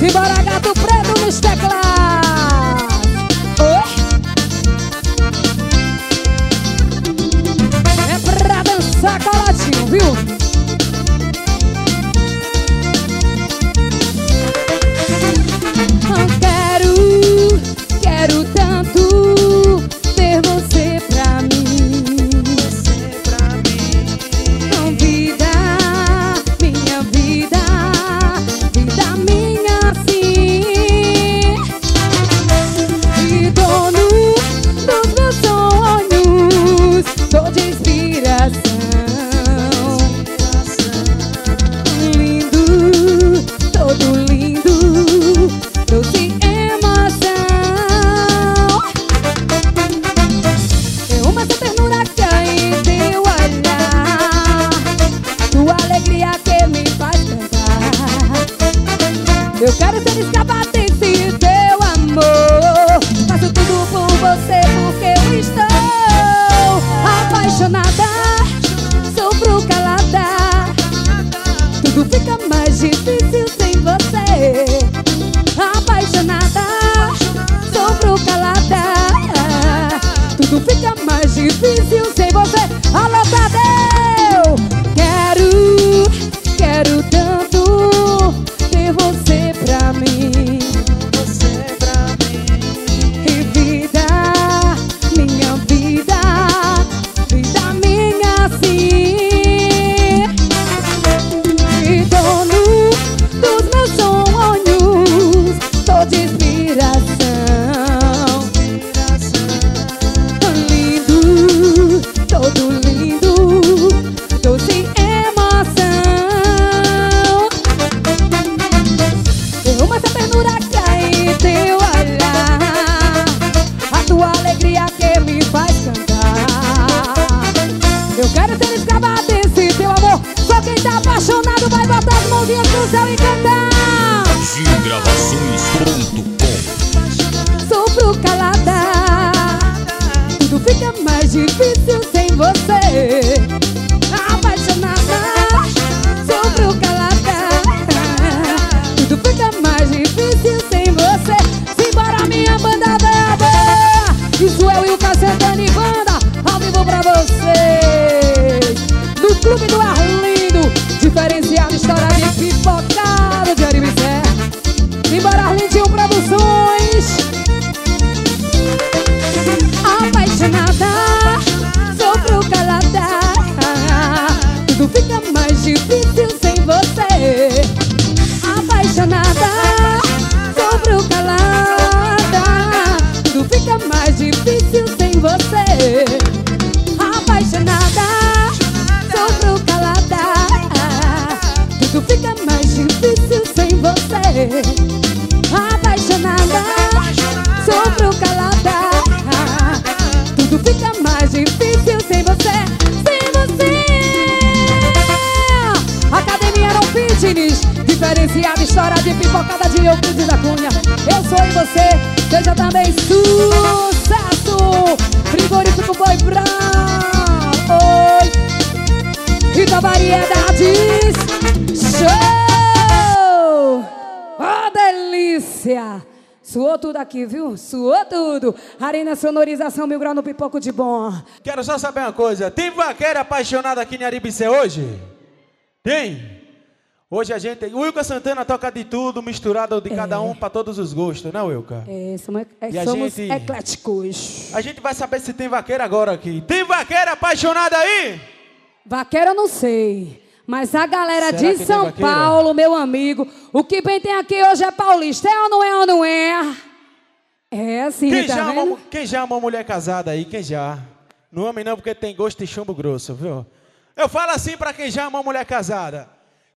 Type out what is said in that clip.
Simbora, gato preto nos teclados. Oi? É pra dançar coladinho, viu? Quero tanto ter você pra mim. Vida, minha vida, vida minha sim. E dono dos meus sonhos, tô de inspiração. Lindo, todo lindo, doce emoção. É uma ternura que há em teu olhar, tua alegria que me faz cantar. Eu quero ser escapar desse teu amor. Faço tudo por você porque eu estou apaixonada. Sofro calada, tudo fica mais difícil sem você. Apaixonada, sofro calada, tudo fica mais difícil sem você. Alô, Tadeu! Quero tanto ter você pra mim. E vida, minha vida, vida minha sim. E dono dos meus sonhos, tô de inspiração. Lindo, todo lindo, doce emoção. Eu amo essa ternura que há em teu olhar, a tua alegria que me faz cantar. Eu quero ser escrava desse teu amor. Só quem tá apaixonado vai botar as mãozinhas no céu e cantar. Gravações.com. Sofro calada, tudo fica mais difícil sem você. Apaixonada, sofro calada, tudo fica mais difícil sem você. Simbora, minha banda banda, isso eu e o Cassandani Banda, ao vivo pra vocês, no Clube do Arlindo, diferenciado, história de pipocada de Aribicé. Simbora, Arlindinho Produções. Apaixonada, sofro calada, tudo fica mais difícil sem você. Apaixonada, sofro calada, tudo fica mais difícil sem você. Apaixonada, sofro calada, tudo fica mais difícil sem você. Apaixonada, sofro calada, tudo fica mais difícil sem você, sem você. Academia No Fitness, diferenciada, história de pipocada de Euclides da Cunha. Eu sou e você, seja também sucesso. Frigorífico Boi Bravo, oi. Rita Variedades, show! Oh, delícia! Suou tudo aqui, viu? Suou tudo. Arena Sonorização, Mil Grau no Pipoco de Bom. Quero só saber uma coisa. Tem vaqueira apaixonada aqui em Aribicé hoje? Tem? Hoje a gente tem. O Wilka Santana toca de tudo, misturado de cada um para todos os gostos, né, Wilka? Somos gente... ecléticos. A gente vai saber se tem vaqueira agora aqui. Tem vaqueira apaixonada aí? Vaqueira eu não sei. Mas a galera Será de que São tem vaqueira? Paulo, meu amigo, o que bem tem aqui hoje é paulista. É ou não é ou não é? É assim, Quem já ama uma mulher casada aí? Quem já? Não ame não, porque tem gosto de chumbo grosso, viu? Eu falo assim pra quem já ama uma mulher casada.